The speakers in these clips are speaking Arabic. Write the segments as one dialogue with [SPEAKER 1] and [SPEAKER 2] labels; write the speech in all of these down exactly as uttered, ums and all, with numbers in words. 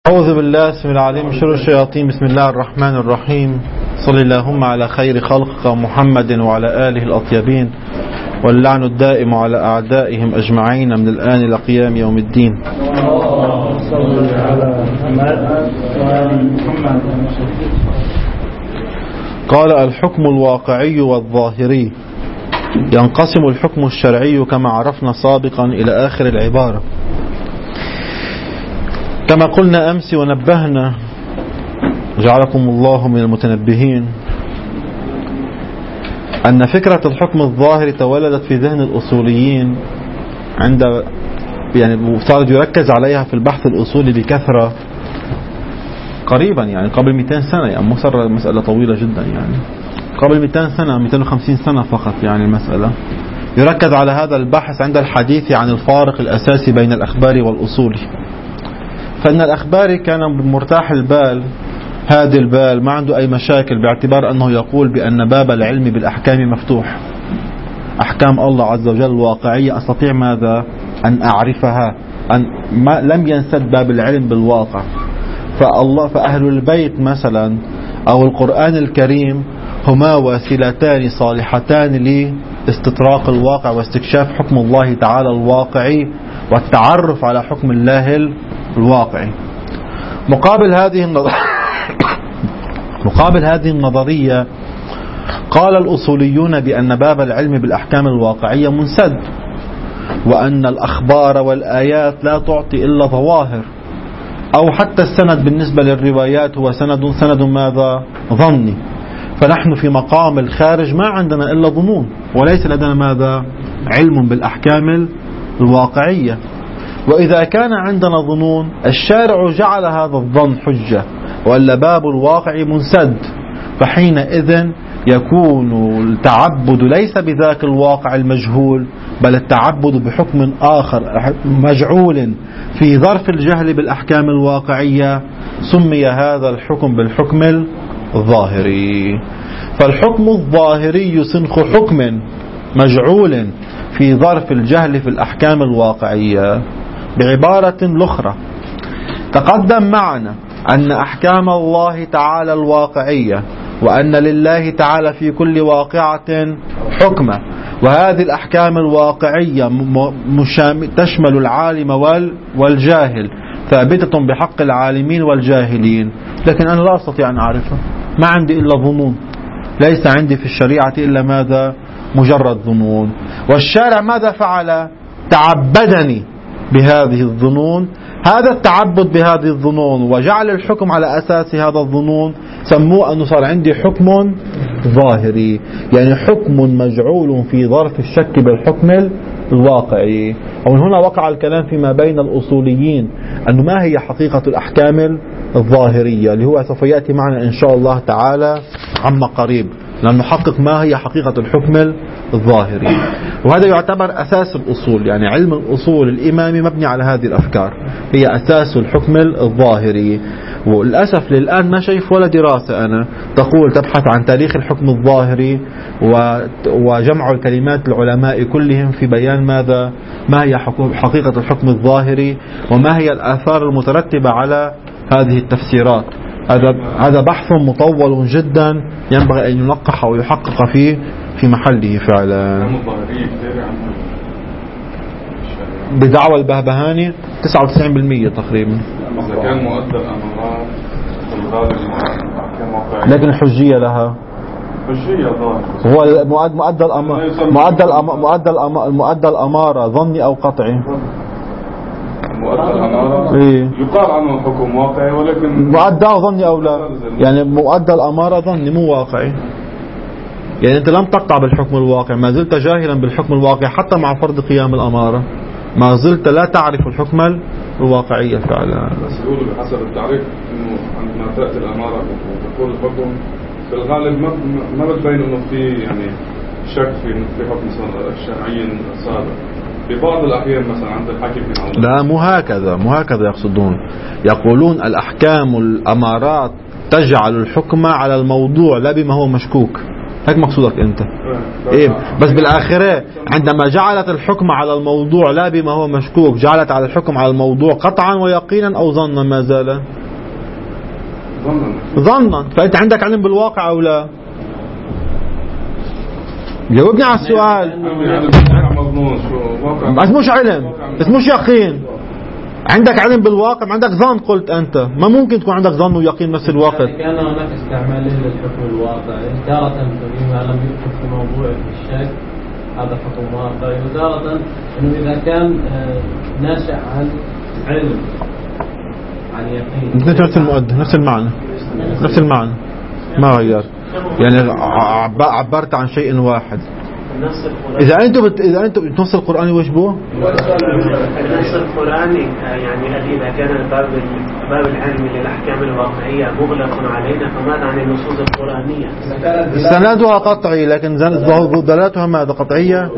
[SPEAKER 1] أعوذ بالله اسم العليم من شر الشياطين. بسم الله الرحمن الرحيم. صلى اللهم على خير خلقك محمد وعلى آله الأطيبين، واللعن الدائم على أعدائهم أجمعين من الآن إلى قيام يوم الدين. قال: الحكم الواقعي والظاهري. ينقسم الحكم الشرعي كما عرفنا سابقا إلى آخر العبارة. كما قلنا أمس ونبهنا، جعلكم الله من المتنبهين، أن فكرة الحكم الظاهري تولدت في ذهن الأصوليين عند يعني صار يركز عليها في البحث الأصولي بكثرة قريبا، يعني قبل مئتين سنة، يعني مو صار مسألة طويلة جدا، يعني قبل مئتين سنة مئتين وخمسين سنة فقط. يعني المسألة يركز على هذا البحث عند الحديث عن الفارق الأساسي بين الأخبار والأصولي. فإن الأخباري كان مرتاح البال، هادي البال، ما عنده أي مشاكل، باعتبار أنه يقول بأن باب العلم بالأحكام مفتوح. أحكام الله عز وجل الواقعية أستطيع ماذا؟ أن أعرفها، أن ما لم ينسد باب العلم بالواقع. فالله فأهل البيت مثلا أو القرآن الكريم هما وسيلتان صالحتان لاستطراق الواقع واستكشاف حكم الله تعالى الواقعي والتعرف على حكم الله الواقعي. مقابل هذه النظر... مقابل هذه النظرية قال الأصوليون بأن باب العلم بالأحكام الواقعية منسد، وأن الأخبار والآيات لا تعطي إلا ظواهر، أو حتى السند بالنسبة للروايات هو سند سند ماذا؟ ظني. فنحن في مقام الخارج ما عندنا إلا ظنون، وليس لدينا ماذا؟ علم بالأحكام الواقعية. وإذا كان عندنا ظنون، الشارع جعل هذا الظن حجة، وإلا باب الواقع منسد. فحينئذ يكون التعبد ليس بذاك الواقع المجهول، بل التعبد بحكم آخر مجعول في ظرف الجهل بالأحكام الواقعية. سمي هذا الحكم بالحكم الظاهري. فالحكم الظاهري سنخ حكم مجعول في ظرف الجهل في الأحكام الواقعية. بعبارة الأخرى، تقدم معنا أن أحكام الله تعالى الواقعية، وأن لله تعالى في كل واقعة حكمة، وهذه الأحكام الواقعية تشمل العالم والجاهل، ثابتة بحق العالمين والجاهلين. لكن أنا لا أستطيع أن أعرفها، ما عندي إلا ظنون، ليس عندي في الشريعة إلا ماذا؟ مجرد ظنون. والشارع ماذا فعل؟ تعبدني بهذه الظنون. هذا التعبد بهذه الظنون وجعل الحكم على أساس هذا الظنون سموه أنه صار عندي حكم ظاهري، يعني حكم مجعول في ظرف الشك بالحكم الواقعي. ومن هنا وقع الكلام فيما بين الأصوليين أنه ما هي حقيقة الأحكام الظاهرية، اللي هو سوف يأتي معنا إن شاء الله تعالى عما قريب، لأن نحقق ما هي حقيقة الحكم الظاهري. وهذا يعتبر أساس الأصول، يعني علم الأصول الإمامي مبني على هذه الأفكار، هي أساس الحكم الظاهري. وللأسف للآن ما شايف ولا دراسة أنا تقول تبحث عن تاريخ الحكم الظاهري وجمع الكلمات العلماء كلهم في بيان ماذا؟ ما هي حقيقة الحكم الظاهري، وما هي الآثار المترتبة على هذه التفسيرات. هذا هذا بحث مطول جدا ينبغي أن ينقح ويحقق فيه في محله فعلا. بدعوى البهبهاني تسعة وتسعين بالمئة تقريبا.
[SPEAKER 2] إذا كان مؤدى الأمارات
[SPEAKER 1] لكن الحجية لها
[SPEAKER 2] حجية ظاهر،
[SPEAKER 1] هو مؤدى الأمارة مؤدى مؤدى مؤدى الأمارة ظني أو قطعي.
[SPEAKER 2] مؤدى الأمارة
[SPEAKER 1] إيه؟
[SPEAKER 2] يقال عنه حكم واقعي، ولكن
[SPEAKER 1] مؤدى ظني أو لا، يعني مؤدى الأمارة ظني مو واقعي. يعني أنت لم تقطع بالحكم الواقع، ما زلت جاهلا بالحكم الواقع حتى مع فرض قيام الأمارة، ما زلت لا تعرف الحكم الواقعية فعلا.
[SPEAKER 2] بس يقولوا بحسب التعريف إنه عندما تأتي الأمارة وتقول الحكم في الغالب ما ما بتبين إنه في يعني شك في في حكم شرعي سابق. في بعض الأحيان مثلا عند الحاكم
[SPEAKER 1] لا مو هكذا، مو هكذا يقصدون. يقولون الأحكام الأمارات تجعل الحكم على الموضوع لا بما هو مشكوك. هيك مقصودك أنت. إيه بس بالآخرة عندما جعلت الحكم على الموضوع لا بما هو مشكوك، جعلت على الحكم على الموضوع قطعا ويقينا أو ظنا؟ ما زال ظنا. فأنت عندك علم بالواقع أو لا؟ جاوبني على السؤال. بس مش علم، بس مش يقين. عندك علم بالواقع، ما عندك ظن. قلت أنت ما ممكن تكون عندك ظن ويقين نفس الوقت.
[SPEAKER 3] كان هناك استعمال للحكم الواقعي، تارة بما لم يكن في موضوع الشك هذا حكم واقعي، وتارة إنه إذا كان ناشئ عن علم عن يقين.
[SPEAKER 1] نفس المؤدى، نفس المعنى، نفس المعنى ما غير. يعني عبرت عن شيء واحد. إذا أنتم بت... إذا أنتم النص القرآني وجبوه؟
[SPEAKER 4] النص القرآني يعني إذا كان الباب باب العلم للأحكام الواقعية مغلق علينا، فماذا عن النصوص القرآنية؟
[SPEAKER 1] سندها قطعي، لكن دلالتها ماذا؟ قطعية؟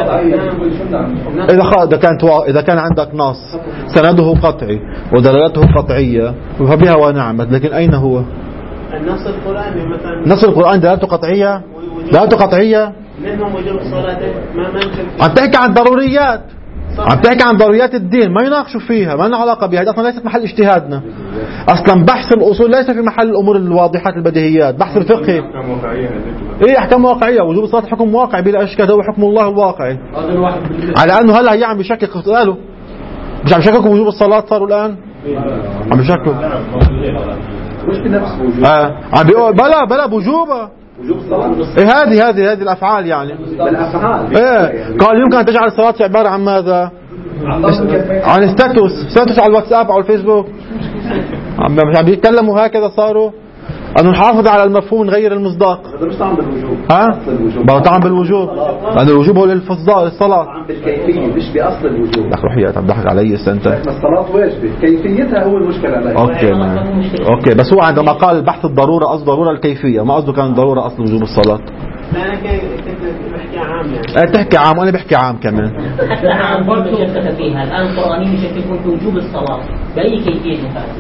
[SPEAKER 1] إذا خ... إذا كانت و... إذا كان عندك نص سنده قطعي ودلالته قطعية فبها ونعمت، لكن أين هو؟
[SPEAKER 4] النص القرآني مثلا.
[SPEAKER 1] نص القرآن دلالته قطعية؟ دلالته قطعية؟
[SPEAKER 4] منهم وجوب الصلاة ما ممكن.
[SPEAKER 1] عم تحكي عن ضروريات، عم تحكي عن ضروريات الدين، ما يناقشوا فيها، ما لنا علاقة بها، أصلا ليست محل اجتهادنا. أصلا بحث الأصول ليس في محل الأمور الواضحات البديهيات، بحث الفقه. إيه أحكام واقعية، وجوب الصلاة حكم واقعي بلا إشكال، هو حكم الله الواقعي. على أنه هلا هي عم بشكل قالوا مش عم بشكلوا وجوب الصلاة صاروا الآن؟ عم بشكلوا.
[SPEAKER 5] مش بنفس وجوب.
[SPEAKER 1] آه عم بيقول بلا بلا بوجوبة.
[SPEAKER 5] وجوب الصلاة.
[SPEAKER 1] إيه هذه هذه هذه الأفعال يعني.
[SPEAKER 5] بالأفعال.
[SPEAKER 1] إيه قال يمكن أن تجعل الصلاة عبارة عن ماذا؟ عن ستاتوس، ستاتوس على الواتساب أو الفيسبوك. عم عم بيتكلموا هكذا صاروا. أنه نحافظ على المفهوم نغير المصداق.
[SPEAKER 5] هذا مش طعم بالوجوب.
[SPEAKER 1] ها؟ بطعم بالوجوب. لأن الوجوب هو للفضاء للصلاة.
[SPEAKER 5] طعم بالكيفية مش بأصل الوجوب.
[SPEAKER 1] لك روحيات عم ضحك علي أنت.
[SPEAKER 5] الصلاة واجبة، كيفيتها هو المشكلة عليها.
[SPEAKER 1] أوكي ما. أوكي بس هو عندما قال بحث الضرورة قصد ضرورة الكيفية، ما قصده كان ضرورة أصل وجوب الصلاة.
[SPEAKER 4] أنا بحكي عام يعني.
[SPEAKER 1] تحكي عام وأنا بحكي عام كمان.
[SPEAKER 6] حتى عام برضه شكك فيها الآن القرآني مش يكون في وجوب الصلاة بأي كيفية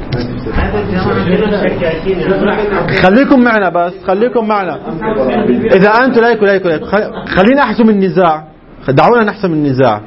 [SPEAKER 1] خليكم معنا بس خليكم معنا. إذا أنتم لايكوا لايكوا لايكوا خلينا أحسم النزاع، دعونا نحسم النزاع.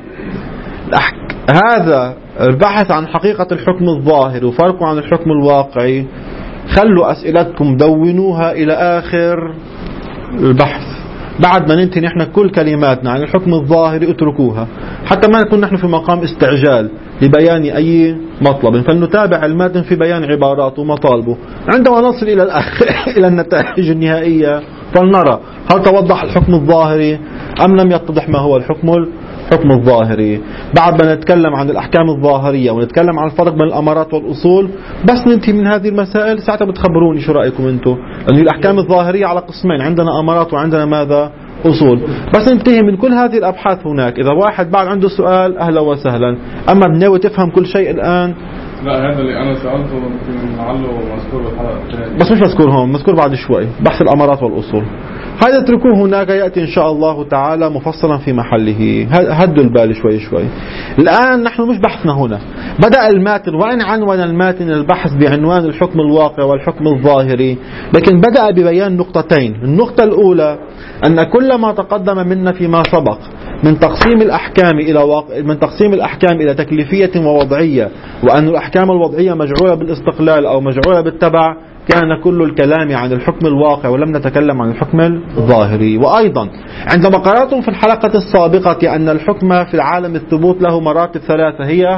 [SPEAKER 1] هذا البحث عن حقيقة الحكم الظاهر وفرقه عن الحكم الواقعي، خلوا أسئلتكم دونوها إلى آخر البحث. بعد ما ننتهي نحن كل كلماتنا عن الحكم الظاهري اتركوها حتى ما نكون نحن في مقام استعجال لبيان أي مطلب، فلنتابع المتن في بيان عباراته ومطالبه. عندما نصل إلى إلى النتائج النهائية فلنرى هل توضح الحكم الظاهري أم لم يتضح ما هو الحكم الحكم الظاهري. بعد ما نتكلم عن الأحكام الظاهرية ونتكلم عن الفرق بين الأمارات والأصول، بس ننتهي من هذه المسائل ساعتها بتخبروني شو رأيكم أنتم، لأن الأحكام الظاهرية على قسمين، عندنا أمارات وعندنا ماذا؟ أصول. بس ننتهي من كل هذه الأبحاث هناك. إذا واحد بعد عنده سؤال أهلا وسهلا، أما بناوي تفهم كل شيء الآن
[SPEAKER 2] لا هذا اللي أنا سألته يمكن لعله مذكور بالحلقة،
[SPEAKER 1] بس مش مذكور هون، مذكور بعد شوي بحث الأمارات والأصول. هذا اتركوه هناك، يأتي إن شاء الله تعالى مفصلا في محله. هدوا البال شوي شوي. الآن نحن مش بحثنا هنا، بدأ الماتن وإن عنوان الماتن البحث بعنوان الحكم الواقع والحكم الظاهري، لكن بدأ ببيان نقطتين. النقطة الأولى أن كل ما تقدم منا فيما سبق من تقسيم الأحكام إلى واقع من تقسيم الأحكام إلى تكليفية ووضعية، وأن الأحكام الوضعية مجعولة بالاستقلال أو مجعولة بالتبع، كان كل الكلام عن الحكم الواقع ولم نتكلم عن الحكم الظاهري. وأيضا عندما قرأتم في الحلقة السابقة أن الحكم في العالم الثبوت له مراتب ثلاثة، هي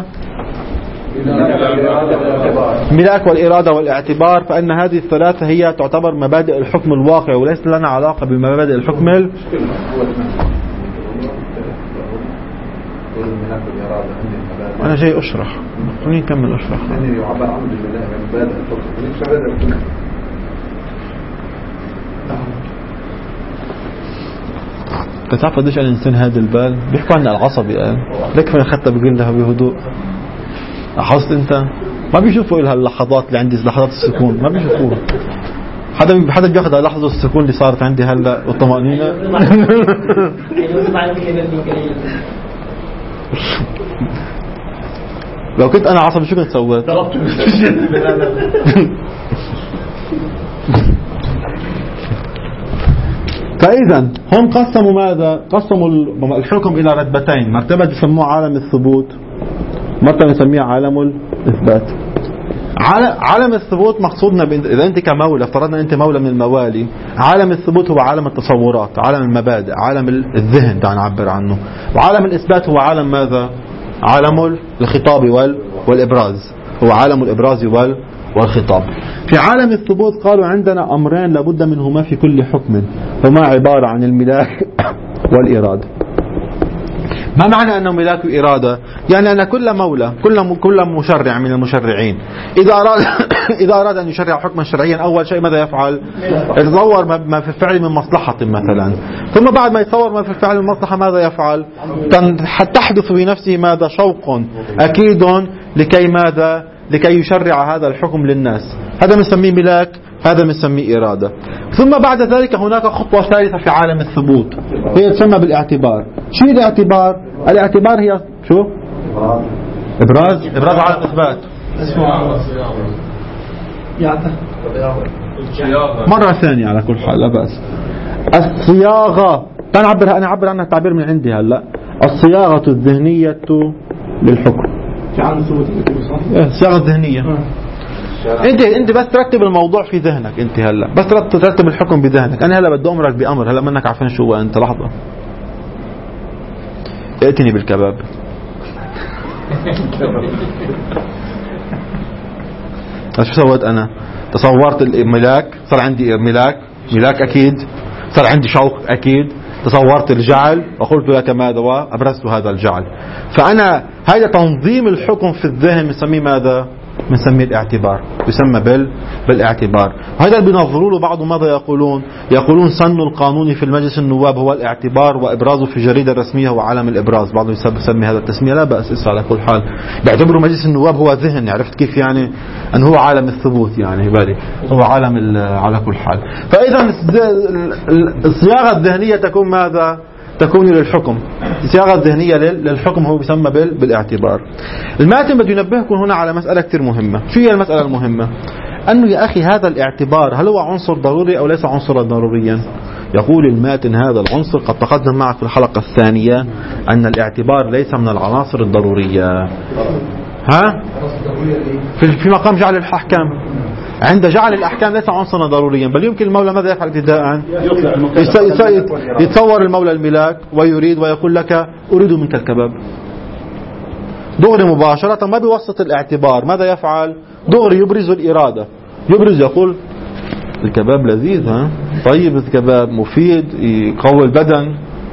[SPEAKER 1] ملاك والإرادة والاعتبار، فإن هذه الثلاثة هي تعتبر مبادئ الحكم الواقع وليس لنا علاقة بمبادئ الحكم ال... أنا جاي أشرح، خليني نكمل أشرح. تعرف قديش الإنسان هذا البال بيحكوا عن العصبي قال لك فين أخذتها بيقول لها بهدوء. لاحظت أنت ما بيشوفوا إلها اللحظات اللي عندي، لحظات السكون ما بيشوفوها. حدا حدا بياخذ لحظة السكون اللي صارت عندي هلا والطمأنينة. لو كنت أنا عصبي شو كنت سويت؟ فإذا هم قسموا ماذا؟ قسموا الحكم إلى رتبتين، مرتبة يسموها عالم الثبوت، مرتبة يسميها عالم الإثبات. عالم الثبوت مقصودنا إذا أنت كمولى، افترضنا أنت مولى من الموالي، عالم الثبوت هو عالم التصورات، عالم المبادئ، عالم الذهن تعال نعبر عنه. وعالم الإثبات هو عالم ماذا؟ عالم الخطاب والإبراز، هو عالم الإبراز والخطاب. في عالم الثبوت قالوا عندنا أمرين لابد منهما في كل حكم، هما عبارة عن الملاك والإرادة. ما معنى أنه ملاك وإرادة؟ يعني أن كل مولى كل كل مشرع من المشرعين إذا أراد إذا أراد أن يشرع حكما شرعيا أول شيء ماذا يفعل؟ يتصور ما في الفعل من مصلحة مثلا، ثم بعد ما يتصور ما في الفعل من مصلحة ماذا يفعل؟ تحدث بنفسه ماذا؟ شوق أكيد لكي ماذا؟ لكي يشرع هذا الحكم للناس. هذا بنسميه ملاك، هذا بنسميه إرادة. ثم بعد ذلك هناك خطوة ثالثة في عالم الثبوت، هي تسمى بالاعتبار. شو الاعتبار؟ الاعتبار هي شو؟ إبراز إبراز عالم الإثبات. مرة ثانية على كل حال لا بأس. الصياغة أنا أعبر عنها تعبير من عندي هلا، الصياغة الذهنية للحكم. الصياغة الذهنية. انت انت بس ترتب الموضوع في ذهنك، انت هلا بس ترتب الحكم بذهنك. انا هلا بدي امرك بامر هلا منك عارفين شو هو. انت لحظه ائتني بالكباب. شو سويت انا؟ تصورت الملاك، صار عندي ملاك ملاك اكيد، صار عندي شوق اكيد، تصورت الجعل وقلت لك ماذا وابرزت هذا الجعل. فانا هذا تنظيم الحكم في الذهن بنسميه ماذا؟ بنسميه الاعتبار، يسمى بال بالاعتبار. هذا اللي بينظروا له بعض ماذا يقولون؟ يقولون سن القانون في المجلس النواب هو الاعتبار، وابرازه في الجريدة الرسمية هو عالم الابراز. بعضهم يسمي هذا التسمية، لا بأس على كل حال. بيعتبروا مجلس النواب هو ذهن، عرفت كيف يعني؟ أن هو عالم الثبوت يعني بالي هو عالم على كل حال. فإذا الصياغة الذهنية تكون ماذا؟ تكون للحكم. الصياغة الذهنية للحكم هو يسمى بالاعتبار. الماتن بده ينبهكم هنا على مسألة كثير مهمة. شو هي المسألة المهمة؟ أنه يا أخي هذا الاعتبار هل هو عنصر ضروري أو ليس عنصرا ضروريا؟ يقول الماتن هذا العنصر قد تقدم معك في الحلقة الثانية أن الاعتبار ليس من العناصر الضرورية. ها؟ في مقام جعل الأحكام، عند جعل الأحكام ليس عنصرا ضروريا، بل يمكن المولى ماذا يفعل ابتداء؟ يتصور المولى الملاك ويريد ويقول لك أريد منك الكباب دغري مباشرة، ما بيوسط الاعتبار. ماذا يفعل؟ دغري يبرز الإرادة، يبرز يقول الكباب لذيذ، ها طيب الكباب مفيد يقوي البدن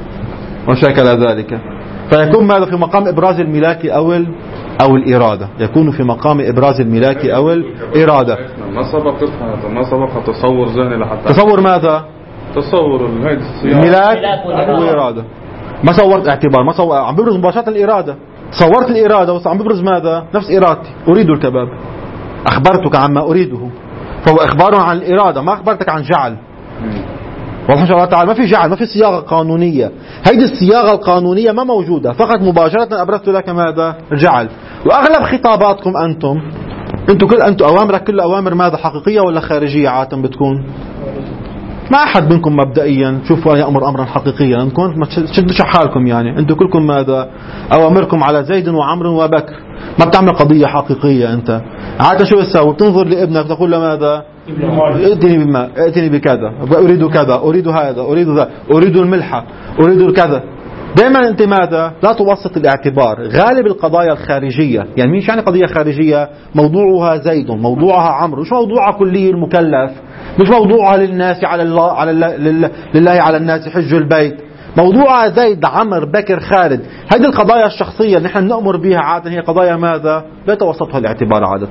[SPEAKER 1] وشكل ذلك. فيكون ماذا في مقام إبراز الملاك أو أو الإرادة، يكون في مقام إبراز الملاك أو الإرادة.
[SPEAKER 2] ما سبق ما سبق تصور ذهني لحتى
[SPEAKER 1] تصور ماذا؟
[SPEAKER 2] تصور
[SPEAKER 1] الملاك والإرادة. ما صورت اعتبار، ما صور عم ببرز مباشرة الإرادة. صورت الإرادة بس عم ببرز ماذا؟ نفس إرادتي، أريد الكباب، أخبرتك عما أريده، فهو إخبار عن الإرادة، ما أخبرتك عن جعل. والله إن شاء الله تعالى ما في جعل، ما في صياغة قانونية. هيدي الصياغة القانونية ما موجودة، فقط مباشرة أبرزت لك ماذا؟ جعل. وأغلب خطاباتكم أنتم أنتم كل أنتم أوامرك كل أوامر ماذا؟ حقيقية ولا خارجية عادة بتكون؟ ما أحد منكم مبدئيا شوفوا يأمر أمرا حقيقيا، أنتم ما تشدوش حالكم يعني. أنتم كلكم ماذا؟ أوامركم على زيد وعمر وبكر، ما بتعمل قضية حقيقية. أنت عادة شو بتسوي؟ بتنظر لابنك تقول له ماذا؟ ائتني بما ائتني بكذا، أريد كذا، أريد هذا، أريد ذا، أريد الملحة، أريد الكذا. دائما أنت ماذا؟ لا توسط الاعتبار. غالب القضايا الخارجية، يعني مين يعني قضية خارجية؟ موضوعها زيد، موضوعها عمرو، مش موضوعها كلي المكلف، مش موضوعها للناس على الله على الله لله على الناس حج البيت. موضوعها زيد عمر بكر خالد. هذه القضايا الشخصية اللي نحن نأمر بها عادة هي قضايا ماذا؟ لا يتوسطها الاعتبار عادة.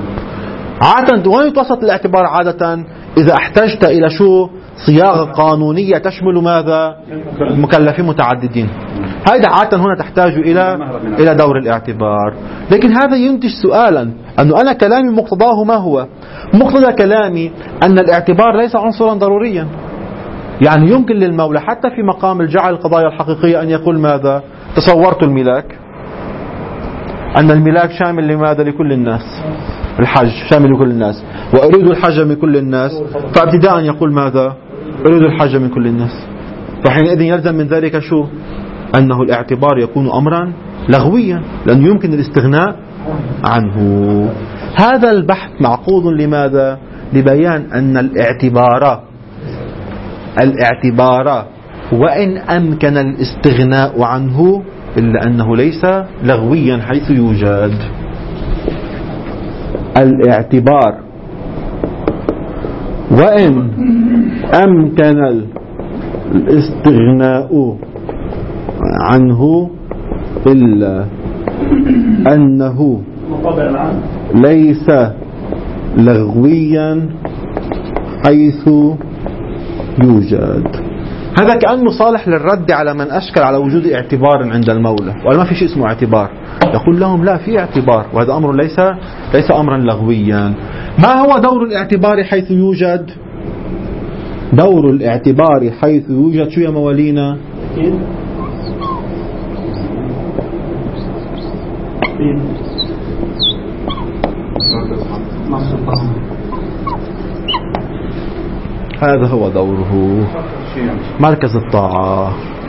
[SPEAKER 1] عادة وين يتوسط الاعتبار عادة؟ إذا احتجت إلى شو؟ صياغة قانونية تشمل ماذا؟ مكلفين متعددين. هذا عادة هنا تحتاج إلى إلى دور الاعتبار. لكن هذا ينتج سؤالا، أنه أنا كلامي مقتضاه ما هو؟ مقتضى كلامي أن الاعتبار ليس عنصرا ضروريا. يعني يمكن للمولى حتى في مقام الجعل القضايا الحقيقية أن يقول ماذا؟ تصورت الملاك، أن الملاك شامل لماذا؟ لكل الناس. الحج شامل لكل الناس، وأريد الحج من كل الناس، فابتداء يقول ماذا؟ أريد الحج من كل الناس. فحينئذ يلزم من ذلك شو؟ أنه الاعتبار يكون أمرا لغويا لأنه يمكن الاستغناء عنه. هذا البحث معقود لماذا؟ لبيان أن الاعتبار الاعتبار وإن أمكن الاستغناء عنه إلا أنه ليس لغويا حيث يوجد. الاعتبار وإن أمكن الاستغناء عنه إلا أنه ليس لغويا حيث يوجد. هذا كأنه صالح للرد على من أشكل على وجود اعتبار عند المولى وقال ما في شيء اسمه اعتبار. يقول لهم لا، في اعتبار وهذا أمر ليس ليس أمرا لغويا. ما هو دور الاعتبار حيث يوجد؟ دور الاعتبار حيث يوجد شو يا موالينا؟ هذا هو دوره، مركز الطاعة.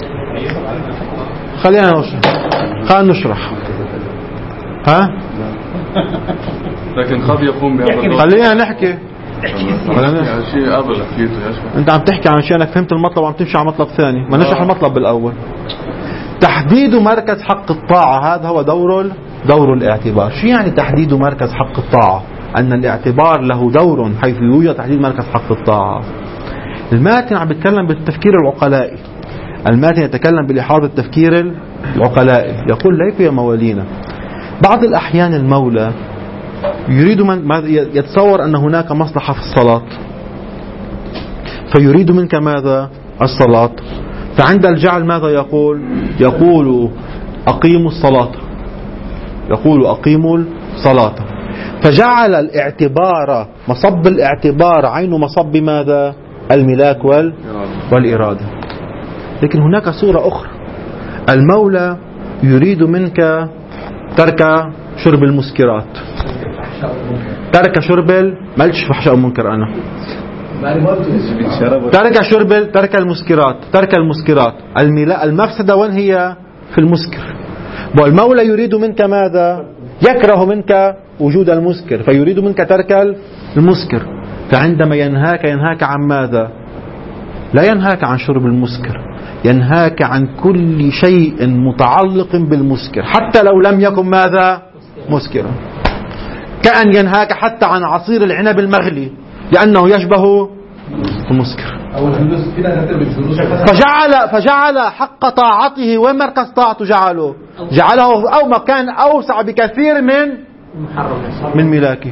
[SPEAKER 1] خلينا نشرح خلينا نشرح ها
[SPEAKER 2] لكن قد يقوم بهذا.
[SPEAKER 1] خلينا نحكي
[SPEAKER 2] شيء قبل أكيد.
[SPEAKER 1] انت عم تحكي عن شيء انك فهمت المطلب وعم تمشي على مطلب ثاني. ما نشرح المطلب بالاول. تحديد مركز حق الطاعة هذا هو دور دور الاعتبار. شو يعني تحديد مركز حق الطاعة؟ أن الاعتبار له دور حيث يوجد تحديد مركز حق الطاعة. الماتن عم بيتكلم بالتفكير العقلائي. الماتن يتكلم بلحاظ التفكير العقلائي. يقول ليك يا موالينا، بعض الأحيان المولى يريد من يتصور أن هناك مصلحة في الصلاة، فيريد منك ماذا؟ الصلاة. فعند الجعل ماذا يقول؟ يقول أقيموا الصلاة، يقول أقيموا الصلاة. فجعل الاعتبار مصب الاعتبار عين مصب ماذا؟ الملاك والإرادة. لكن هناك صورة أخرى، المولى يريد منك ترك شرب المسكرات، ترك شرب ما قلتش فحشاء ومنكر أنا ترك شرب ترك المسكرات ترك المسكرات المفسدة وين هي؟ في المسكر. والمولى يريد منك ماذا؟ يكره منك وجود المسكر فيريد منك ترك المسكر. فعندما ينهاك ينهاك عن ماذا؟ لا ينهاك عن شرب المسكر، ينهاك عن كل شيء متعلق بالمسكر حتى لو لم يكن ماذا؟ مسكرا. كأن ينهاك حتى عن عصير العنب المغلي لأنه يشبه المسكر. فجعل فجعل حق طاعته ومركز طاعته جعله جعله أو مكان أوسع بكثير من من ملاكه.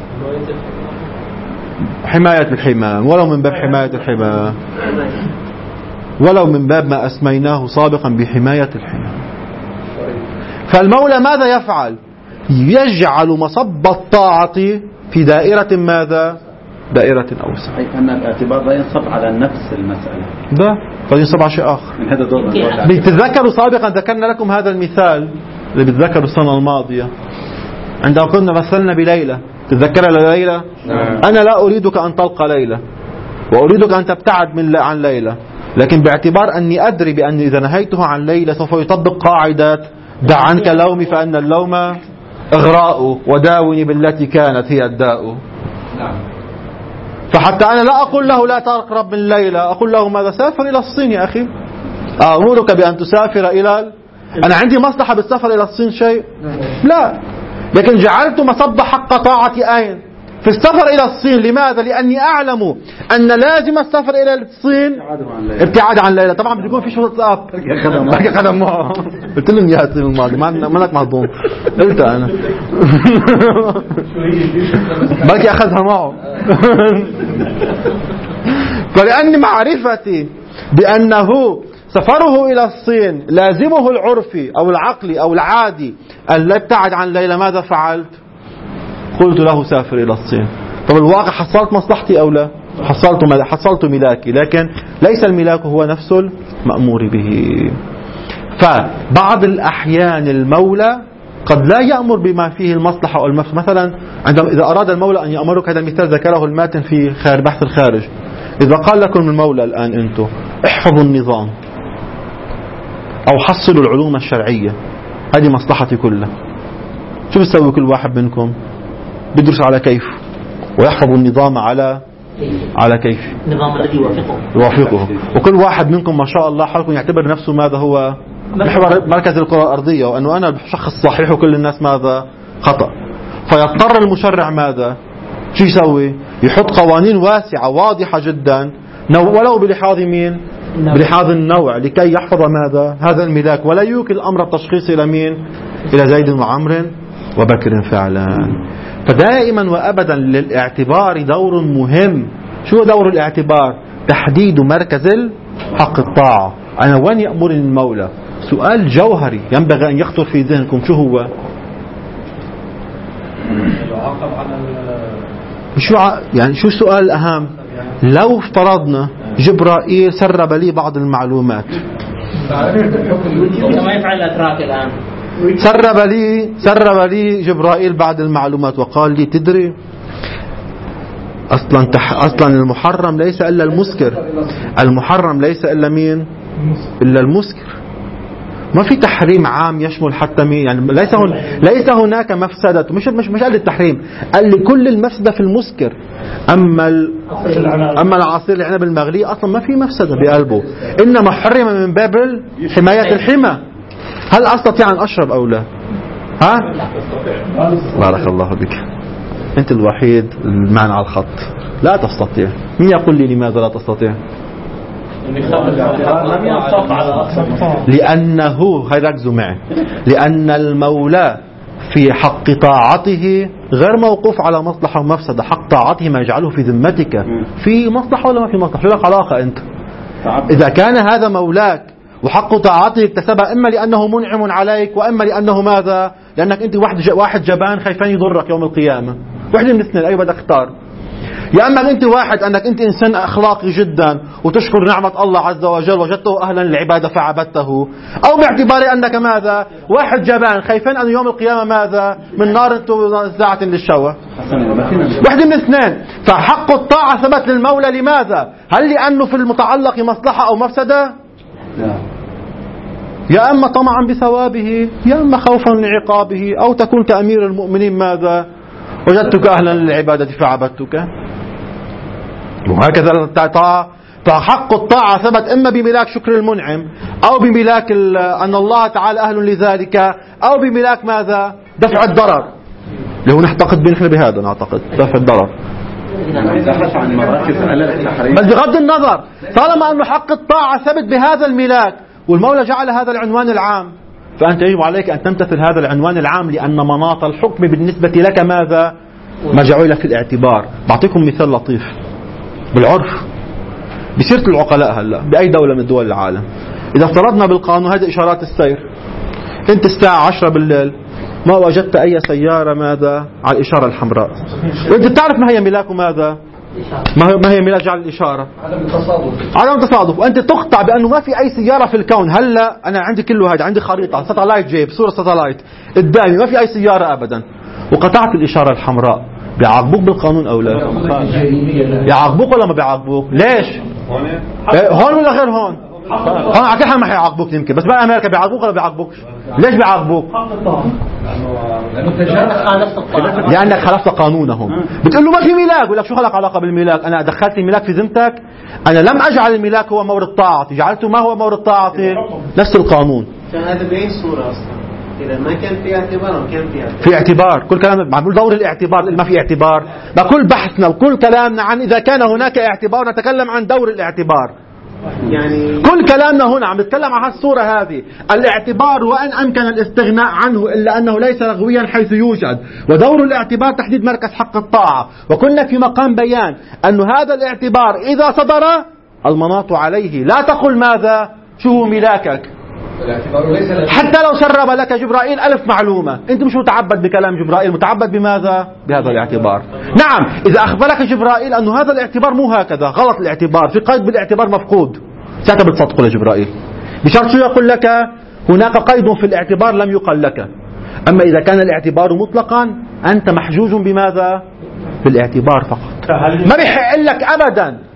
[SPEAKER 1] حماية الحمام، ولو من باب حماية الحمام، ولو من باب ما أسميناه سابقا بحماية الحمام. فالمولى ماذا يفعل؟ يجعل مصب الطاعة في دائرة ماذا؟ دائرة أوسع.
[SPEAKER 7] أي أن الاعتبار لا ينصب على نفس المسألة،
[SPEAKER 1] ده فينصب على شيء آخر. بتتذكروا سابقا ذكرنا لكم هذا المثال اللي بتذكروا السنة الماضية عندما كنا مثلنا بليلى. تتذكر ليلى؟ أنا لا أريدك أن تلقى ليلى وأريدك أن تبتعد من عن ليلى، لكن باعتبار أني أدري بأن إذا نهيته عن ليلى سوف يطبق قاعدة دع عنك لومي فأن اللوم إغراء وداوني بالتي كانت هي الداء. فحتى أنا لا أقول له لا تقرب من ليلى، أقول له ماذا؟ سافر إلى الصين يا أخي، أمرك بأن تسافر إلى ال... أنا عندي مصلحة بالسفر إلى الصين شيء؟ لا، لكن جعلت مصب حق طاعتي أين؟ في السفر إلى الصين. لماذا؟ لأني أعلم أن لازم السفر إلى الصين ابتعاد عن ليلى. طبعا بيكون في شروط أب قدم معه. قلت لهم يا أخي الماضي ما لك مهضوم، قلت أنا بلكي أخذها معه. فلأن معرفتي بأنه سفره إلى الصين لازمه العرفي أو العقلي أو العادي أن لا يبتعد عن ليلى، ماذا فعلت؟ قلت له سافر إلى الصين. طب الواقع حصلت مصلحتي أو لا؟ حصلت حصلت ملاكي، لكن ليس الملاك هو نفس المأمور به. فبعض الأحيان المولى قد لا يأمر بما فيه المصلحة أو المفسدة. مثلا عندما إذا أراد المولى أن يأمرك، هذا المثال ذكره الماتن في بحث الخارج، إذا قال لكم المولى الآن أنتم احفظوا النظام أو حصلوا العلوم الشرعية، هذه مصلحتي كلها. شو بيسوي كل واحد منكم؟ بيدرس على كيف ويحفظ النظام على على كيف
[SPEAKER 6] النظام الذي يوافقه
[SPEAKER 1] يوافقه. وكل واحد منكم ما شاء الله حالكم يعتبر نفسه ماذا هو محور مركز الكرة الأرضية، وأنه أنا شخص صحيح وكل الناس ماذا خطأ. فيضطر المشرع ماذا شو يسوي؟ يحط قوانين واسعة واضحة جدا ولو بلحاظ مين؟ بلحاظ النوع، لكي يحفظ ماذا هذا الملاك ولا يوكل الأمر التشخيصي إلى مين؟ إلى زيد وعمر وبكر فعلا. فدائما وأبدا للاعتبار دور مهم. شو دور الاعتبار؟ تحديد مركز حق الطاعة. أنا وين يأمرني المولى؟ سؤال جوهري ينبغي أن يخطر في ذهنكم. شو هو؟ شو يعني شو السؤال الأهم؟ لو افترضنا جبرائيل سرب لي بعض المعلومات
[SPEAKER 6] كما يفعل الأتراك الآن،
[SPEAKER 1] سرب لي سرب لي جبرائيل بعض المعلومات وقال لي تدري أصلا تح أصلا المحرم ليس إلا المسكر، المحرم ليس إلا مين؟ إلا المسكر. ما في تحريم عام يشمل حتى مين، يعني ليس هن ليس هناك مفسدة، مش مش مش قال التحريم، قال لي كل المفسدة في المسكر. أما ال... أما العصير العنب المغلي أصلا ما في مفسدة بقلبه، إنما حرم من باب حماية الحمى. هل أستطيع أن أشرب أو لا؟ ها؟ بارك الله بك، أنت الوحيد المعنى على الخط. لا تستطيع. مين يقول لي لماذا لا تستطيع؟ لأنه هاي ركزوا معي، لأن المولى في حق طاعته غير موقوف على مصلحة ومفسدة. حق طاعته ما يجعله في ذمتك في مصلحة ولا ما في مصلحة. شو لك علاقة أنت؟ إذا كان هذا مولاك وحق طاعته اكتسبها إما لأنه منعم عليك وإما لأنه ماذا؟ لأنك أنت واحد واحد جبان خايفان يضرك يوم القيامة. واحد من الاثنين، أي بدك اختار. يا أما أنت واحد أنك أنت إنسان أخلاقي جدا وتشكر نعمة الله عز وجل وجدته أهلا للعبادة فعبدته، أو باعتبار أنك ماذا؟ واحد جبان خايفان أن يوم القيامة ماذا؟ من نار ساعة للشوى. واحد من الاثنين. فحق الطاعة ثبت للمولى لماذا؟ هل لأنه في المتعلق مصلحة أو مفسدة؟ يا أما طمعا بثوابه يا أما خوفا لعقابه، أو تكون كأمير المؤمنين ماذا؟ وجدتك أهلا للعبادة فعبدتك. وهكذا الطاعة. فحق الطاعة ثبت إما بملاك شكر المنعم، أو بملاك أن الله تعالى أهل لذلك، أو بملاك ماذا؟ دفع الضرر. اللي هو نعتقد بنحن بهذا، نعتقد دفع الضرر. بس بغض النظر طالما أن حق الطاعة ثبت بهذا الملاك والمولى جعل هذا العنوان العام، فأنت يجب عليك أن تمتثل هذا العنوان العام، لأن مناط الحكم بالنسبة لك ماذا؟ ما جعل في الاعتبار. بعطيكم مثال لطيف بالعرف بسيرة العقلاء هلا بأي دولة من دول العالم. إذا افترضنا بالقانون هذه إشارات السير، أنت الساعة عشرة بالليل ما وجدت أي سيارة ماذا؟ على الإشارة الحمراء، وأنت تعرف ما هي ملاك ماذا؟ ما هي ملاك جعل الإشارة؟ عدم التصادف. عدم التصادف. وأنت تقطع بأنه ما في أي سيارة في الكون. هلا أنا عندي كله هذا، عندي خريطة ساتلايت جايب صورة ساتلايت قدامي ما في أي سيارة أبدا، وقطعت الإشارة الحمراء، بيعاقبوك بالقانون أو لا؟ بيعاقبوك ولا ما بيعاقبوك؟ ليش؟ هون ولا غير هون؟ هون على كل حال ما حيعاقبوك يمكن، بس بقى أمريكا بيعاقبوك ولا بيعاقبوكش؟ ليش بيعاقبوك؟ لأنك خالفت قانونهم. بتقول له ما في ملاك، بيقول لك شو لك علاقة بالملاك؟ أنا دخلت الملاك في ذمتك؟ أنا لم أجعل الملاك هو مورد طاعتي، جعلته ما هو مورد طاعتي؟ نفس القانون.
[SPEAKER 4] هذا بأي صورة أصلا؟ إذا ما كان في اعتبار أو كان في اعتبار؟
[SPEAKER 1] في اعتبار. كل كلام معمول دور الاعتبار. ما في اعتبار، ما كل بحثنا وكل كلامنا عن إذا كان هناك اعتبار نتكلم عن دور الاعتبار. يعني كل كلامنا هنا عم نتكلم عن الصورة هذه. الاعتبار وإن أمكن الاستغناء عنه إلا أنه ليس رغويا حيث يوجد، ودور الاعتبار تحديد مركز حق الطاعة. وكنا في مقام بيان أن هذا الاعتبار إذا صدر المناط عليه. لا تقل ماذا؟ شو ملاكك؟ حتى لو سرب لك جبرائيل ألف معلومة، أنت مش متعبد بكلام جبرائيل، متعبد بماذا؟ بهذا الاعتبار. نعم إذا أخبرك جبرائيل أن هذا الاعتبار مو هكذا، غلط الاعتبار، في قيد بالاعتبار مفقود، ساعتها بتصدقه لجبرائيل بشرط شو يقول لك؟ هناك قيد في الاعتبار لم يقل لك. أما إذا كان الاعتبار مطلقا أنت محجوج بماذا؟ بالاعتبار فقط. ما بيحق لك أبدا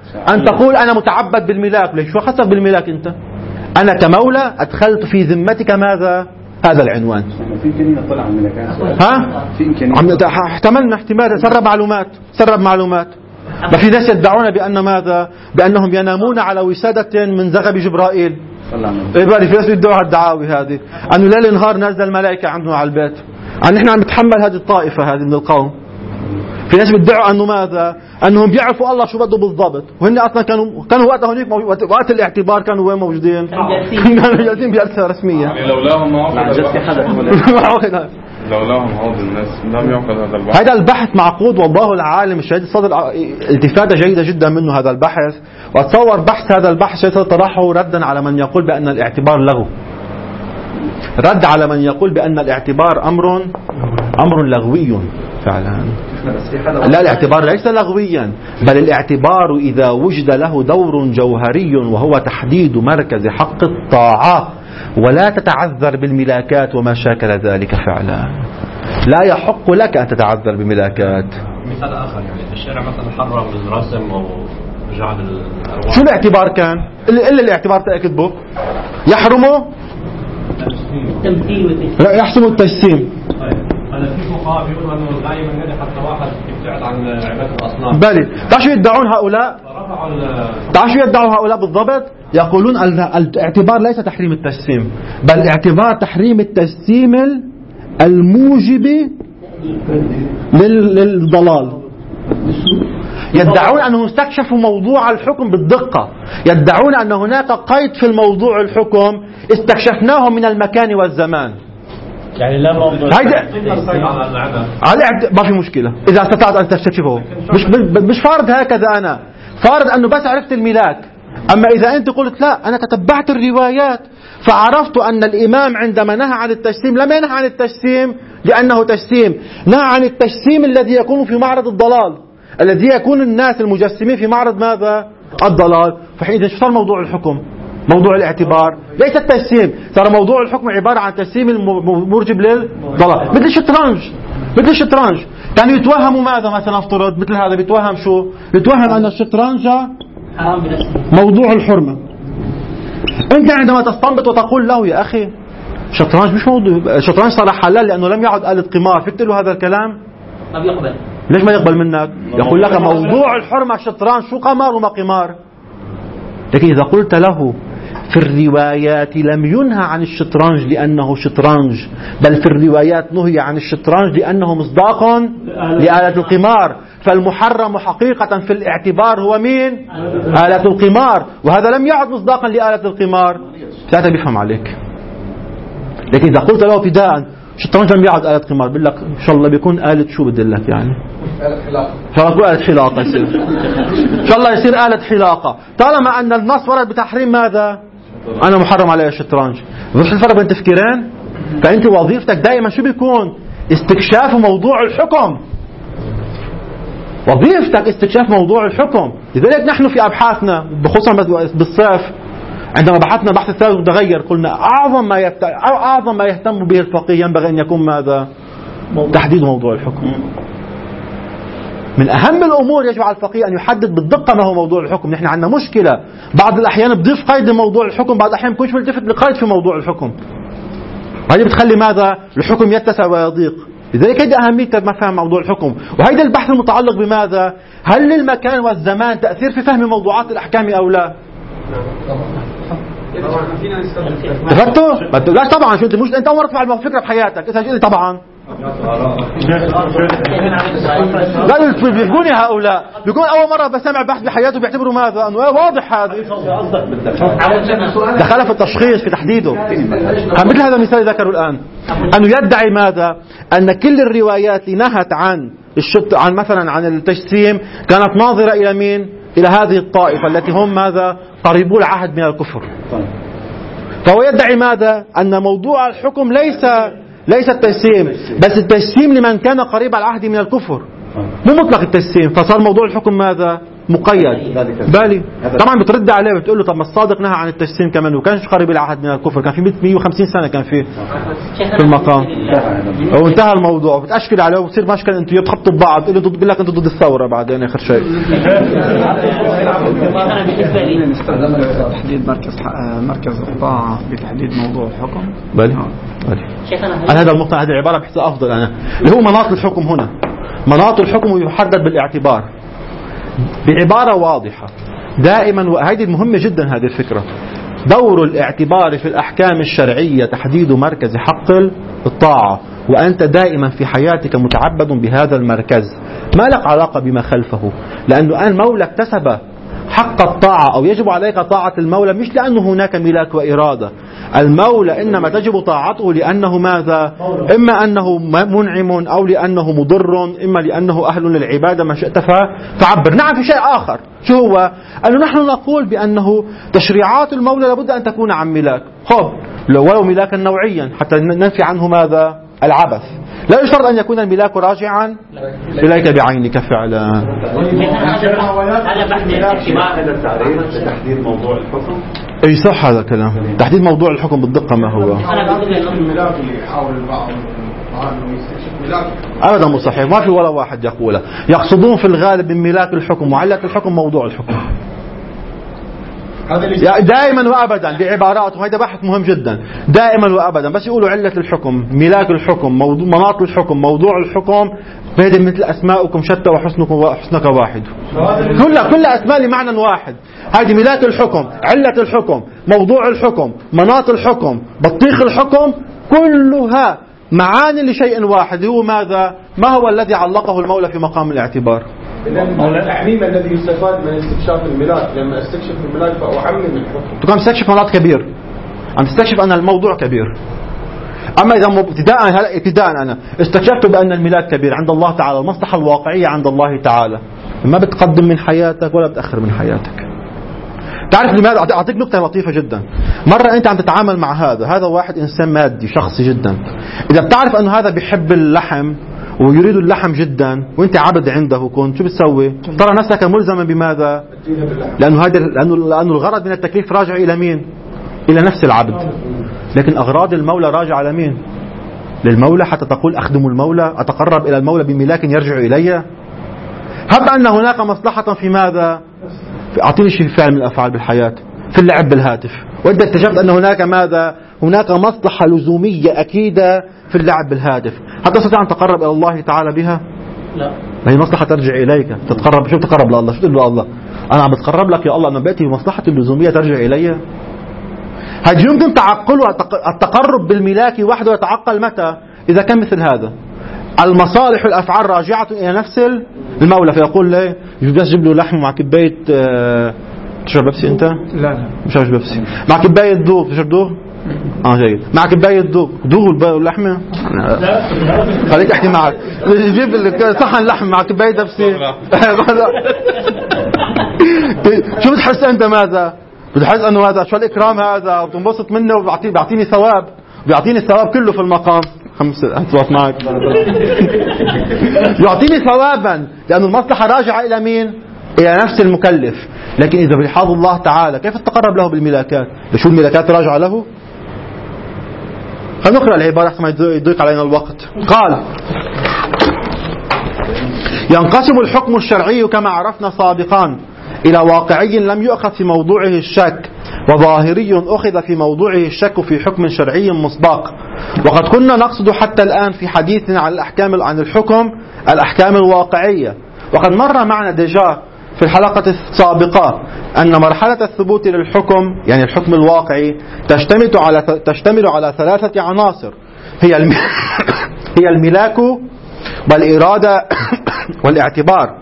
[SPEAKER 1] أن تقول أنا متعبد بالملاك. ليش؟ شو خصك بالملاك أنت؟ أنا كمولى أدخلت في ذمتك ماذا؟ هذا العنوان.
[SPEAKER 7] في إمكانية طلع من الملاكات.
[SPEAKER 1] ها؟
[SPEAKER 7] في إمكانية.
[SPEAKER 1] احتملنا احتمال سرب معلومات سرب معلومات. ما في ناس يدعون بأن ماذا؟ بأنهم ينامون على وسادة من زغب جبرائيل. إيه بقى في ناس يدعوا الدعاوي هذه أنه ليل نهار نازل الملائكة عندنا على البيت. أن نحن عم نتحمل هذه الطائفة هذه من القوم. في ناس بيدعوا أنه ماذا؟ أنهم بيعرفوا الله شو بده بالضبط، وهن أصلا كانوا كانوا وقتها هنيك وقت الاعتبار كانوا وين موجودين؟ كانوا جالسين بجلسة رسمية.
[SPEAKER 2] يعني لولاهم ما عقد لولاهم عقد الناس لم يعقد هذا البحث.
[SPEAKER 1] هذا البحث معقود والله العالم الشهيد الصدر التفاتة جيدة جدا منه هذا البحث. وأتصور بحث هذا البحث طرحه ردا على من يقول بأن الاعتبار لغو، رد على من يقول بأن الاعتبار أمر أمر لغوي فعلا. لا، الاعتبار ليس لغويا، بل الاعتبار إذا وجد له دور جوهري وهو تحديد مركز حق الطاعة، ولا تتعذر بالملاكات وما شاكل ذلك فعلا. لا يحق لك أن تتعذر بملاكات.
[SPEAKER 8] مثال آخر، يعني الشارع مثلا حرم الرسم وجعل الأرواح.
[SPEAKER 1] شو الاعتبار كان؟ إلا الاعتبار تأكد به يحرمه
[SPEAKER 6] التمثيل
[SPEAKER 1] لا يحسم التجسيم.
[SPEAKER 8] أنا في فقهاء بيقولوا إنه الغاية من هذا حتى واحد يبتعد عن عبادة الأصنام.
[SPEAKER 1] بلي، تعال شو يدعون هؤلاء؟ تعال شو يدعون هؤلاء بالضبط؟ يقولون الاعتبار ليس تحريم التجسيم، بل اعتبار تحريم التجسيم الموجب للضلال. يدعون أنهم استكشفوا موضوع الحكم بالدقة، يدعون أن هناك قيد في الموضوع الحكم استكشفناه من المكان والزمان.
[SPEAKER 8] يعني لا موضوع
[SPEAKER 1] على ما في مشكلة إذا استطعت أن تستكشفه. مش مش فارض هكذا، أنا فارض أنه بس عرفت الملاك. أما إذا أنت قلت لا أنا تتبعت الروايات فعرفت أن الإمام عندما نهى عن التجسيم لم ينهى عن التجسيم لأنه تجسيم، نهى عن التجسيم الذي يكون في معرض الضلال، الذي يكون الناس المجسمين في معرض ماذا؟ الضلال. فحينئذ شو صار موضوع الحكم؟ موضوع الاعتبار ليس التجسيم، صار موضوع الحكم عبارة عن تجسيم الموجب للضلال. مثل الشطرنج، مثل الشطرنج كانوا يتوهموا ماذا مثلا افترض مثل هذا بيتوهم شو؟ بيتوهم أن الشطرنج موضوع الحرمة. أنت عندما تستنبط وتقول له يا أخي الشطرنج مش موضوع، الشطرنج صار حلال لأنه لم يعد آلة قمار، فقلت له هذا الكلام
[SPEAKER 6] ما بيقبل.
[SPEAKER 1] ليش ما يقبل منك؟ يقول لك موضوع الحرمة الشطرنج، شو قمار وما قمار. لكن إذا قلت له في الروايات لم ينهى عن الشطرنج لأنه شطرنج، بل في الروايات نهي عن الشطرنج لأنه مصداق لآلة القمار، فالمحرم حقيقة في الاعتبار هو مين؟ آلة القمار، وهذا لم يعد مصداقا لآلة القمار، لا بيفهم عليك. لكن إذا قلت له ابتداء الشطرنج لم يعد آلة قمار، بقول لك إن شاء الله بيكون آلة شو بدلك يعني؟ آلة حلاقة. إن شاء الله بيكون آلة حلاقة يصير. إن شاء الله يصير آلة حلاقة، طالما أن النص ورد بتحريم ماذا؟ أنا محرم علي الشطرنج. مش الفرق بين تفكيرين؟ فأنت وظيفتك دائما شو بيكون؟ استكشاف موضوع الحكم. وظيفتك استكشاف موضوع الحكم. لذلك نحن في أبحاثنا بخصوصا بالصيف عندما بحثنا بحث الثالث متغير قلنا أعظم ما يفت... أعظم ما يهتم به الفقيه ينبغي أن يكون ماذا؟ تحديد موضوع الحكم. من أهم الأمور يجب على الفقيه أن يحدد بالدقة ما هو موضوع الحكم. نحن عندنا مشكلة بعض الأحيان بضيف قيد لموضوع الحكم، بعض الأحيان بكونش ملتفت لقيد في موضوع الحكم، هذه بتخلي ماذا؟ الحكم يتسع ويضيق. لذلك هذه أهمية مفهوم موضوع الحكم. وهذا البحث المتعلق بماذا؟ هل للمكان والزمان تأثير في فهم موضوعات الأحكام أو لا؟ تفكتوا؟ لا طبعا. شو انت مش انت اول مره تسمع الفكره بحياتك انت شو طبعا قالوا بيحكوني هؤلاء بيكون اول مره بسمع بحث بحياته بيعتبروا ماذا انه واضح هذا دخل في التشخيص في تحديده. مثل هذا المثال ذكروا الان انه يدعي ماذا؟ ان كل الروايات اللي نهت عن الشط عن مثلا عن التجسيم كانت ناظره الى مين؟ الى هذه الطائفه التي هم ماذا؟ قريبو العهد من الكفر. فهو يدعي ماذا؟ أن موضوع الحكم ليس ليس التجسيم، بس التجسيم لمن كان قريب العهد من الكفر، مو مطلق التجسيم. فصار موضوع الحكم ماذا؟ مقيد. بالي طبعا بترد عليه بتقول له طب ما الصادق نهى عن التجسيم كمان وكانش قريب العهد من الكفر، كان في مئة وخمسين سنة كان في في المقام وانتهى الموضوع. بتأشكل عليه وبصير مشكلة انتوا بتخبطوا ببعض، تقول له بقول لك انتوا ضد الثورة بعدين اخر شيء.
[SPEAKER 9] تحديد مركز مركز الطاعة بتحديد موضوع الحكم.
[SPEAKER 1] بالي أنا هذا المقطع هذه العبارة بحسها أفضل أنا اللي هو مناط الحكم. هنا مناط الحكم يحدد بالاعتبار بعبارة واضحة دائما، وهذه مهمة جدا هذه الفكرة. دور الاعتبار في الأحكام الشرعية تحديد مركز حق الطاعة، وأنت دائما في حياتك متعبد بهذا المركز، ما لك علاقة بما خلفه، لأنه الآن مولى اكتسب حق الطاعة أو يجب عليك طاعة المولى مش لأنه هناك ملاك وإرادة. المولى إنما تجب طاعته لأنه ماذا؟ إما أنه منعم أو لأنه مضر، إما لأنه أهل للعبادة، ما شئت فعبر. نعم في شيء آخر شو هو؟ أنه نحن نقول بأنه تشريعات المولى لابد أن تكون عن ملاك، خب ولو ملاكا نوعيا حتى ننفي عنه ماذا؟ العبث. لا يشترط أن يكون الملاك راجعا إليك بعينك فعلا.
[SPEAKER 5] هذا التعريف لتحديد موضوع الحكم.
[SPEAKER 1] اي صح هذا الكلام، تحديد موضوع الحكم بالدقة ما هو. أبدا مو صحيح، ما في ولا واحد يقوله. يقصدون في الغالب من ملاك الحكم وعلة الحكم موضوع الحكم دائما وأبدا بعبارات، وهذا بحث مهم جدا. دائما وأبدا بس يقولوا علة الحكم، ملاك الحكم، موضوع مناط الحكم، موضوع الحكم، هذه مثل أسماؤكم شتى وحسنكم وحسنك واحد، كلها كلها أسماء لمعنى واحد. هذه ملاك الحكم، علة الحكم، موضوع الحكم، مناط الحكم، بطيخ الحكم، كلها معاني لشيء واحد. هو ماذا؟ ما هو الذي علقه المولى في مقام الاعتبار؟
[SPEAKER 2] التعميم الذي يستفاد من استكشاف الملاك. لما استكشف الملاك فأعمم الحكم.
[SPEAKER 1] تكون تستكشف مناط كبير، عم تستكشف أن الموضوع كبير. أما إذا ابتداء هلا ابتداء أنا استكشفت بأن الملاك كبير عند الله تعالى، المصلحة الواقعية عند الله تعالى، ما بتقدم من حياتك ولا بتأخر من حياتك. تعرف لماذا؟ أعطيك نقطة لطيفة جدا. مرة أنت عم تتعامل مع هذا هذا واحد إنسان مادي شخصي جدا، إذا بتعرف أنه هذا بيحب اللحم ويريد اللحم جدا وانت عبد عنده كنت شو بتسوي؟ ترى نفسك ملزما بماذا؟ لأنه هذا لأنه لأنه الغرض من التكليف راجع إلى مين؟ إلى نفس العبد. لكن أغراض المولى راجع على مين؟ للمولى، حتى تقول أخدم المولى، أتقرب إلى المولى بملاك يرجع إلي. هب أن هناك مصلحة في ماذا؟ أعطيني شيء فعل من الأفعال بالحياة، في اللعب بالهاتف، وإذا اكتشفت أن هناك ماذا؟ هناك مصلحة لزومية أكيدة في اللعب بالهاتف، هل تستطيع أن تقرب إلى الله تعالى بها؟
[SPEAKER 6] لا.
[SPEAKER 1] ما هي مصلحة ترجع إليك، تتقرب. شو تقرب لله؟ شو تقول له الله؟ أنا عم بتقرب لك يا الله، أنا بأتي بمصلحة اللزومية ترجع إلي. هل يمكن تعقل التقرب بالملاك وحده؟ يتعقل متى؟ إذا كان مثل هذا المصالح والأفعال راجعة إلى نفس المولى، فيقول لي بس جيب له لحم مع كباية أه... تشرب بيبسي أنت؟
[SPEAKER 9] لا لا
[SPEAKER 1] مش عايز بيبسي. مع كباية دوغ تشرب دوغ؟ اه جيد. مع كباية دوغ دوغ واللحمة خليك احكي معك، جيب صحن لحم مع كباية بيبسي. شو بتحس أنت ماذا؟ بتحس أنه هذا شو الإكرام هذا وتنبسط منه وبيعطيني ثواب، بيعطيني الثواب كله في المقام. خمس أتواف معك يعطيني ثوابا لأن المصلحة راجعة إلى مين؟ إلى نفس المكلف. لكن إذا بلحاظ الله تعالى كيف تتقرب له بالملاكات؟ شو الملاكات راجعة له؟ خلينا نقرأ العبارة حتى ما يضيق علينا الوقت. قال: ينقسم الحكم الشرعي كما عرفنا سابقا إلى واقعي لم يؤخذ في موضوعه الشك، وظاهري أخذ في موضوعه الشك في حكم شرعي مسبق. وقد كنا نقصد حتى الآن في حديثنا عن الأحكام عن الحكم الأحكام الواقعية. وقد مر معنا ديجا في الحلقة السابقة أن مرحلة الثبوت للحكم يعني الحكم الواقعي تشتمل على تشتمل على ثلاثة عناصر، هي هي الملاك والإرادة والاعتبار.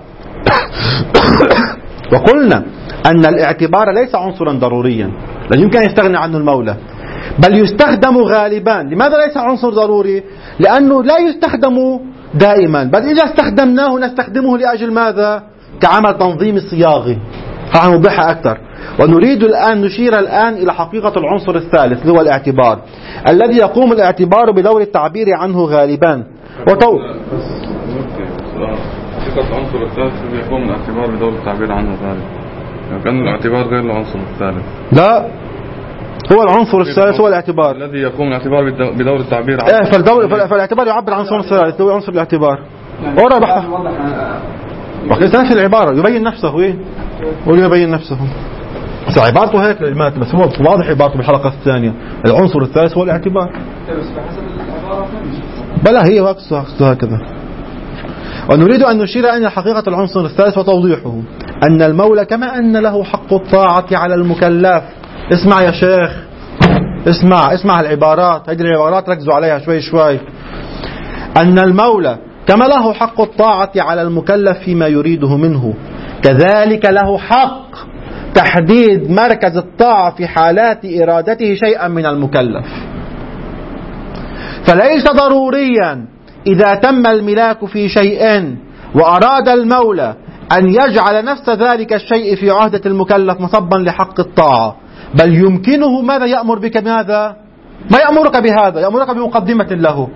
[SPEAKER 1] وقلنا أن الاعتبار ليس عنصرا ضروريا لا يمكن أن يستغني عنه المولى، بل يستخدم غالبا. لماذا ليس عنصر ضروري؟ لأنه لا يستخدم دائما، بل إذا استخدمناه نستخدمه لأجل ماذا؟ كعمل تنظيم صياغي. هنوضحها أكثر. ونريد الآن نشير الآن إلى حقيقة العنصر الثالث اللي هو الاعتبار، الذي يقوم الاعتبار بدور التعبير عنه غالبا. وطو
[SPEAKER 2] فقط العنصر الثالث يقوم الاعتبار بدور التعبير عنه غالب، يعني كان الاعتبار غير العنصر الثالث.
[SPEAKER 1] لا، هو العنصر الثالث هو الاعتبار
[SPEAKER 2] الذي يقوم الاعتبار بدور التعبير عنه.
[SPEAKER 1] ايه، فالدور فالاعتبار يعبر عن عنصر ثالث هو عنصر الاعتبار. ورا بحث بحث في العبارة يبين نفسه. ايه قول يبين نفسه، بس عبارته هيك كلمات، بس هو واضح عبارته بالحلقة الثانية العنصر الثالث هو الاعتبار. بلا هي وقته هكذا. ونريد أن نشير أن حقيقة العنصر الثالث وتوضيحه أن المولى كما أن له حق الطاعة على المكلف. اسمع يا شيخ، اسمع اسمع العبارات، هذه العبارات ركزوا عليها شوي شوي. أن المولى كما له حق الطاعة على المكلف فيما يريده منه، كذلك له حق تحديد مركز الطاعة في حالات إرادته شيئا من المكلف. فليس ضروريا إذا تم الملاك في شيء وأراد المولى أن يجعل نفس ذلك الشيء في عهدة المكلف مصبا لحق الطاعة، بل يمكنه ماذا يأمر بك ماذا؟ ما يأمرك بهذا، يأمرك بمقدمة له.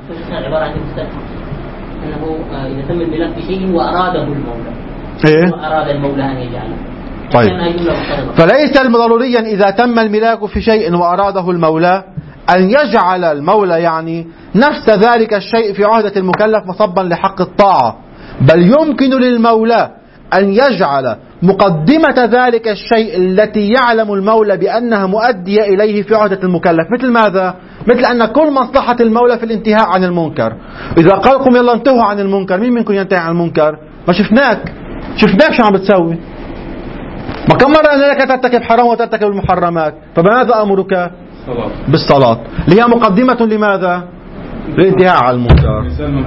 [SPEAKER 6] أنه إذا تم الملاك في شيء وأراده المولى،
[SPEAKER 1] إيه؟
[SPEAKER 6] وأراد المولى أن يجعله.
[SPEAKER 1] طيب، فليس ضروريا إذا تم الملاك في شيء وأراده المولى أن يجعل المولى يعني نفس ذلك الشيء في عهدة المكلف مصبا لحق الطاعة، بل يمكن للمولى أن يجعل مقدمة ذلك الشيء التي يعلم المولى بأنها مؤدية إليه في عهدة المكلف. مثل ماذا؟ مثل أن كل مصلحة المولى في الانتهاء عن المنكر. إذا قالكم يلا انتهوا عن المنكر، مين منكم ينتهي عن المنكر؟ ما شفناك شفناك شو عم بتسوي؟ ما كم مرة أنا لك ترتكب حرام وترتكب المحرمات، فبماذا أمرك؟ بالصلاة، اللي هي مقدمة لماذا؟ للانتهاء عن المنكر.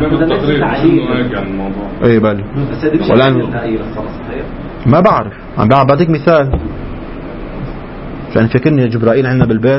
[SPEAKER 1] ايه بالي ما بعرف، عم بعطيك مثال عشان فكرني يا جبرائيل عندنا بالبيت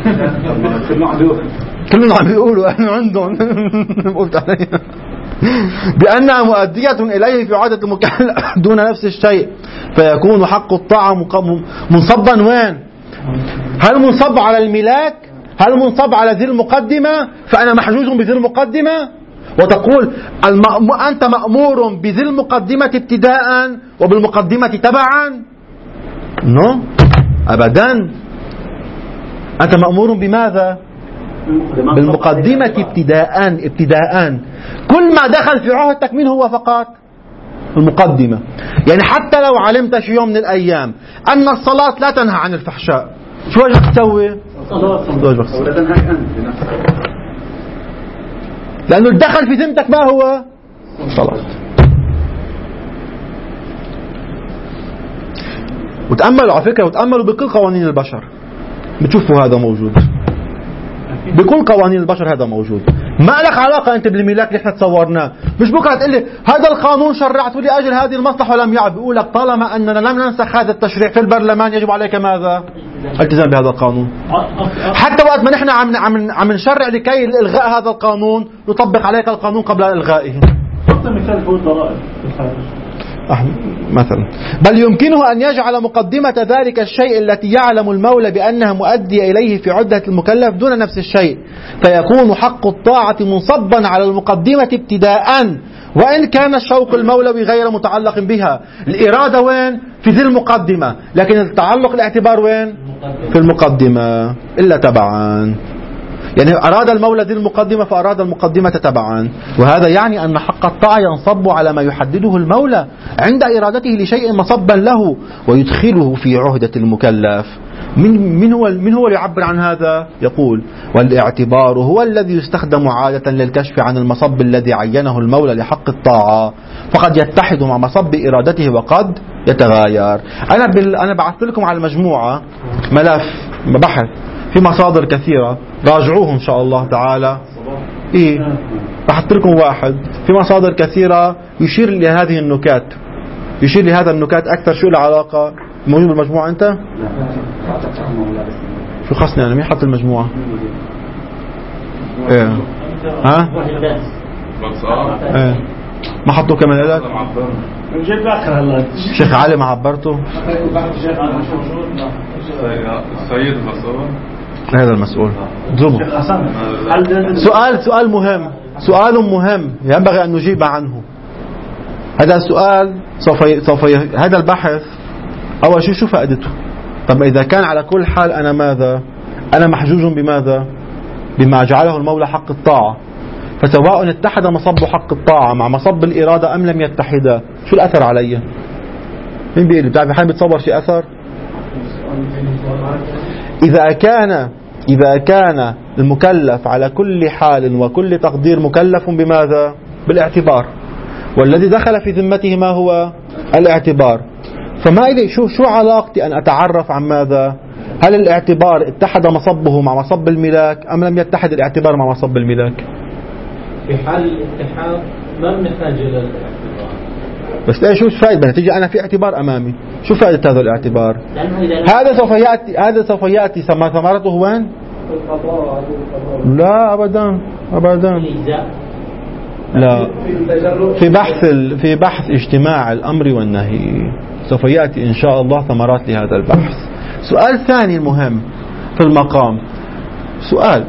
[SPEAKER 1] كلهم عم بيقولوا احنا عندهم قلت علي بأنها مؤدية إليه في عادة المكلف دون نفس الشيء، فيكون حق الطاعة منصبا وين؟ هل منصب على الملاك؟ هل منصب على ذي المقدمة فأنا محجوز بذي المقدمة؟ وتقول المأم... أنت مأمور بذي المقدمة ابتداء وبالمقدمة تبعا؟ نو أبدا، أنت مأمور بماذا؟ بالمقدمة ابتداء ابتداء كل ما دخل في عهدك من هو فقط المقدمة. يعني حتى لو علمت في يوم من الأيام أن الصلاة لا تنهى عن الفحشاء، شو وجهك تسوي؟ لأنه الدخل في ذمتك ما هو؟ صلاة. وتأملوا على فكرة، وتأملوا بكل قوانين البشر بتشوفوا هذا موجود، بكل قوانين البشر هذا موجود. ما لك علاقة أنت بالملاك اللي احنا تصورناه. مش بكرة تقول لي هذا القانون شرعته لأجل هذه المصلحة ولم يعد، بيقول لك طالما أننا لم ننسخ هذا التشريع في البرلمان يجب عليك ماذا؟ التزام بهذا القانون. حتى وقت ما نحن عم عم عم نشرع لكي إلغاء هذا القانون نطبق عليك القانون قبل إلغائه.
[SPEAKER 10] مثال هو الضرائب
[SPEAKER 1] مثلا. بل يمكنه أن يجعل مقدمة ذلك الشيء التي يعلم المولى بأنها مؤدية إليه في عدة المكلف دون نفس الشيء، فيكون حق الطاعة منصبا على المقدمة ابتداء وإن كان الشوق المولوي غير متعلق بها. الإرادة وين؟ في ذي المقدمة، لكن التعلق الاعتبار وين؟ في المقدمة إلا تبعا. يعني أراد المولى ذي المقدمة فأراد المقدمة تبعا، وهذا يعني أن حق الطاعة ينصب على ما يحدده المولى عند إرادته لشيء مصبا له ويدخله في عهدة المكلف. من من هو من هو اللي يعبر عن هذا؟ يقول والاعتبار هو الذي يستخدم عادة للكشف عن المصب الذي عينه المولى لحق الطاعة، فقد يتحد مع مصب إرادته وقد يتغاير. أنا بال أنا بعثت لكم على المجموعة ملف بحث في مصادر كثيرة، راجعوه إن شاء الله تعالى. إيه بحثت لكم واحد في مصادر كثيرة يشير لهذه النكات، يشير لهذا النكات أكثر. شو العلاقة؟ موجود بالمجموعة أنت؟ شو خصني أنا؟ مين حط المجموعة؟ إيه ها؟ إيه ما حطوا كمان لك؟ شيخ علي ما عبرته؟
[SPEAKER 2] السيد المسؤول
[SPEAKER 1] هذا المسؤول ضبط. سؤال سؤال مهم، سؤال مهم ينبغي أن نجيب عنه. هذا السؤال سوف ي... سوف ي... هذا البحث أول شيء شو فائدته؟ طب إذا كان على كل حال أنا ماذا؟ أنا محجوج بماذا؟ بما جعله المولى حق الطاعة، فسواء اتحد مصب حق الطاعة مع مصب الإرادة أم لم يتحدا، شو الأثر علي؟ مين بيقول؟ بتعرف حال بتصور شيء أثر؟ إذا كان إذا كان المكلف على كل حال وكل تقدير مكلف بماذا؟ بالاعتبار، والذي دخل في ذمته ما هو؟ الاعتبار. فما إلي شو شو علاقتي أن أتعرف عن ماذا؟ هل الاعتبار اتحد مصبه مع مصب الملاك أم لم يتحد الاعتبار مع مصب الملاك؟
[SPEAKER 3] في حال الاتحاد ما بنحتاج إلى الاعتبار.
[SPEAKER 1] بس لا، شو الفائدة؟ تيجي أنا في اعتبار أمامي، شو فائدة هذا الاعتبار؟ هذا سوف يأتي هذا سوف يأتي ثمرته وين؟ لا أبدا أبدا لا، في بحث في بحث اجتماع الأمر والنهي سوف يأتي إن شاء الله ثمرات لهذا البحث. سؤال ثاني المهم في المقام، سؤال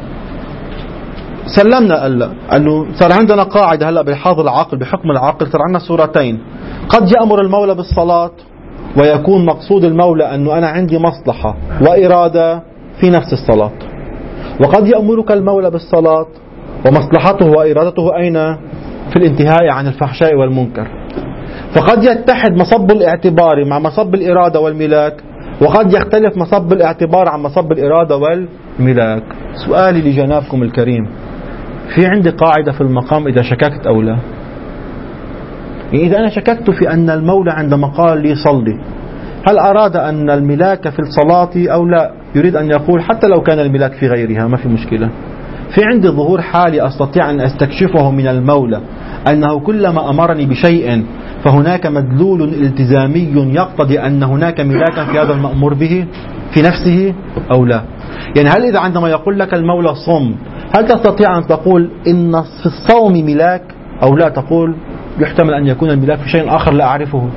[SPEAKER 1] سلمنا ألا أنه صار عندنا قاعدة هلأ بحاض العقل، بحكم العقل صار عندنا صورتين، قد يأمر المولى بالصلاة ويكون مقصود المولى أنه أنا عندي مصلحة وإرادة في نفس الصلاة، وقد يأمرك المولى بالصلاة ومصلحته وإرادته أين؟ في الانتهاء عن الفحشاء والمنكر. فقد يتحد مصب الاعتبار مع مصب الإرادة والملاك، وقد يختلف مصب الاعتبار عن مصب الإرادة والملاك. سؤالي لجنابكم الكريم، في عندي قاعدة في المقام إذا شككت أو لا؟ يعني إذا أنا شككت في أن المولى عندما قال لي صلي، هل أراد أن الملاك في الصلاة أو لا؟ يريد أن يقول حتى لو كان الملاك في غيرها ما في مشكلة. في عندي ظهور حالي أستطيع أن أستكشفه من المولى أنه كلما أمرني بشيء فهناك مدلول التزامي يقتضي أن هناك ملاكا في هذا المأمور به في نفسه أو لا؟ يعني هل إذا عندما يقول لك المولى صم، هل تستطيع أن تقول إن في الصوم ملاك أو لا تقول يحتمل أن يكون الملاك في شيء آخر لا أعرفه؟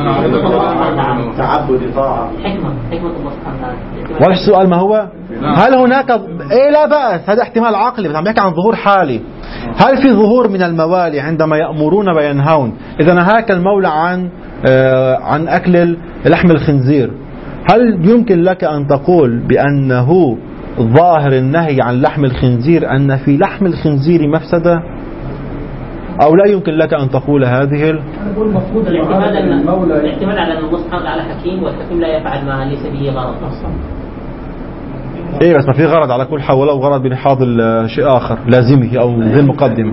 [SPEAKER 5] تعبد طاعة
[SPEAKER 6] حكمة حكمة الله سبحانه وتعالى.
[SPEAKER 1] ولا السؤال ما هو؟ هل هناك إيه لا بأس، هذا احتمال عقلي، بس عم يحكي عن ظهور حالي. هل في ظهور من الموالي عندما يأمرون وينهون؟ إذا نهاك المولى عن آه عن أكل لحم الخنزير، هل يمكن لك أن تقول بأنه ظاهر النهي عن لحم الخنزير أن في لحم الخنزير مفسدة، أو لا يمكن لك أن تقول هذه ال...
[SPEAKER 6] الاعتماد على أن الله سبحانه وتعالى حكيم، والحكيم لا يفعل ما ليس به غرض.
[SPEAKER 1] إيه بس ما في غرض على كل حال، ولو غرض بلحاظ شيء آخر لازمه أو زي المقدم.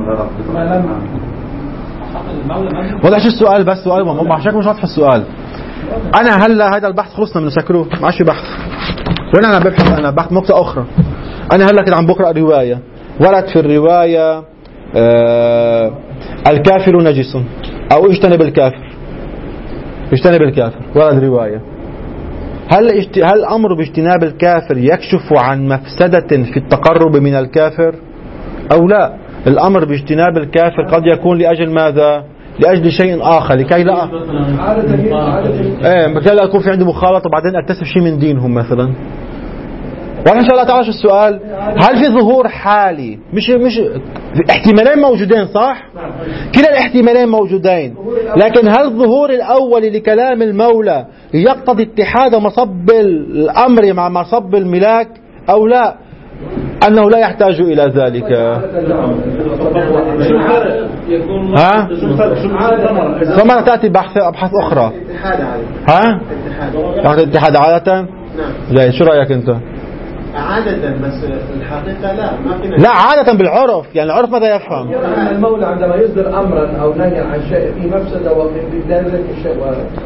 [SPEAKER 1] وضع شو السؤال؟ بس سؤال ما شكله مش واضح السؤال. أنا هلا هذا البحث خلصنا من سكروه، ما عادش بحث. وين أنا ببحث؟ أنا بحث نقطة أخرى. أنا هلا كده عم بقرأ رواية، ورد في الرواية آه الكافر نجس أو اجتنب الكافر، اجتنب الكافر، ورد رواية. هل اجت... هل الأمر باجتناب الكافر يكشف عن مفسدة في التقرب من الكافر أو لا؟ الأمر باجتناب الكافر قد يكون لأجل ماذا؟ لأجل شيء آخر، لكي لا ايه لكي لا يكون في عندي مخالطة وبعدين أكتسب شيء من دينهم مثلا. وإن شاء الله تعالى السؤال، هل في ظهور حالي؟ مش مش احتمالين موجودين صح؟ كلا الاحتمالين موجودين، لكن هل الظهور الأول لكلام المولى يقتضي اتحاد مصب الأمر مع مصب الملاك أو لا؟ أنه لا يحتاج إلى ذلك. ها؟ ثم تأتي بحث أبحاث أخرى. ها؟ الاتحاد عادة؟ زي شو رأيك أنت؟
[SPEAKER 11] عادة، بس الحقيقة لا ما فينا.
[SPEAKER 1] لا عادة بالعرف، يعني العرف ماذا يفهم؟
[SPEAKER 12] يعني المولى عندما يصدر أمرا أو نهي عن شيء في مفسدة وفي ذلك الشيء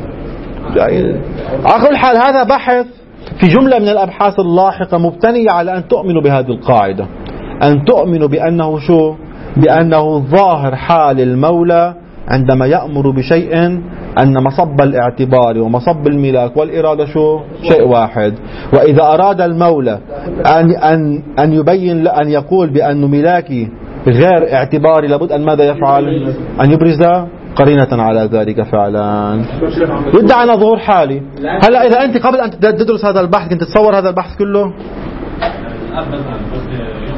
[SPEAKER 1] على كل حال هذا بحث في جملة من الأبحاث اللاحقة مبتنية على أن تؤمنوا بهذه القاعدة، أن تؤمنوا بأنه شو؟ بأنه ظاهر حال المولى عندما يأمر بشيء أن مصب الاعتبار ومصب الملاك والإرادة شو؟ شيء واحد. وإذا أراد المولى أن أن أن يبين أن يقول بأن ملاكي غير اعتباري، لابد أن ماذا يفعل؟ أن يبرز قرينة على ذلك فعلا. يدعي أن ظهور حالي. هلا إذا أنت قبل أن تدرس هذا البحث كنت تتصور هذا البحث كله؟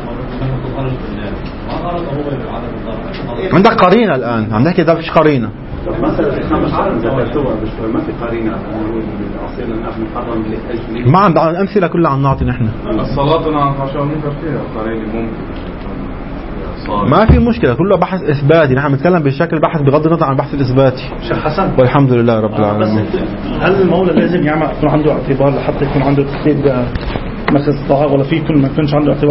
[SPEAKER 1] عندك قرينة الآن، عم نحكي ده فيش قرينة.
[SPEAKER 5] مسألة الخمس ذكرتوها بشوي ما في قرينة نقول العصير الأخ محرم لأجل
[SPEAKER 1] ما عندنا الأمثلة كلها عم نعطي نحن.
[SPEAKER 2] الصلاة عن الفحشاء والمنكر فيها قرينة ممكن
[SPEAKER 1] ما في مشكلة، كله بحث إثباتي، نحن نتكلم بشكل بحث بغض النظر عن البحث الإثباتي.
[SPEAKER 10] شيخ حسن
[SPEAKER 1] والحمد لله رب العالمين.
[SPEAKER 10] هل المولى لازم يعمل يكون عنده اعتبار لحتى يكون عنده تحديد مثل الطاعة، ولا في يكون ما يكونش عنده اعتبار